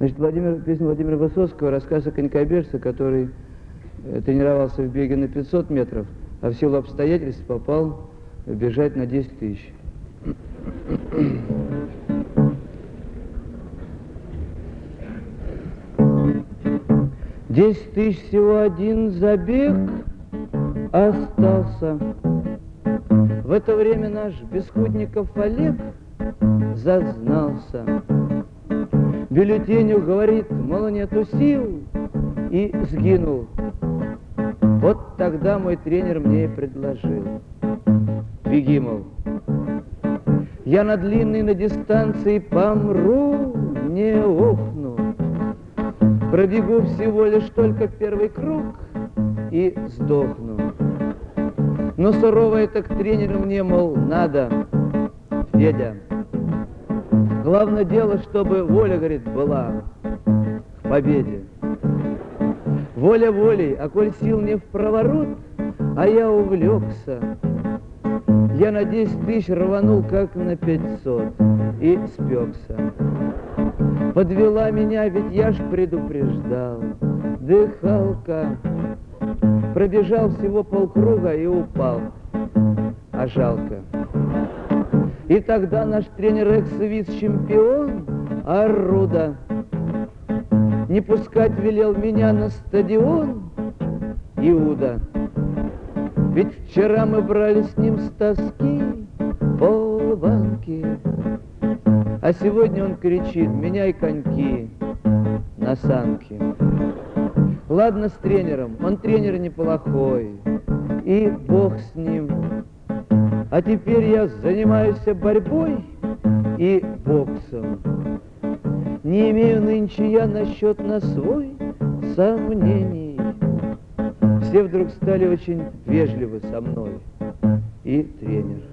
Значит, песня Владимира Высоцкого, рассказ о конькобежце, который тренировался в беге на 500 метров, а в силу обстоятельств попал бежать на 10 тысяч. 10 тысяч всего один забег остался. В это время наш Бесхудников Олег зазнался. Бюллетеню говорит, мол, нету сил, и сгинул. Вот тогда мой тренер мне и предложил: беги, мол. Я на длинной, на дистанции помру, не ухну. Пробегу всего лишь только первый круг и сдохну. Но суровый так тренер мне, мол, надо, Федя. Главное дело, чтобы воля, говорит, была к победе. Воля волей, а коль сил не в проворот, а я увлекся. Я на 10 тысяч рванул, как на 500, и спекся. Подвела меня, ведь я ж предупреждал. Дыхалка. Пробежал всего полкруга и упал. А жалко. И тогда наш тренер экс-вице-чемпион Арруда не пускать велел меня на стадион Иуда. Ведь вчера мы брали с ним с тоски полбанки, а сегодня он кричит: меняй коньки на санки. Ладно с тренером, он тренер неплохой, и бог с ним. А теперь я занимаюсь борьбой и боксом. Не имею нынче я насчет на свой сомнений. Все вдруг стали очень вежливы со мной, и тренер.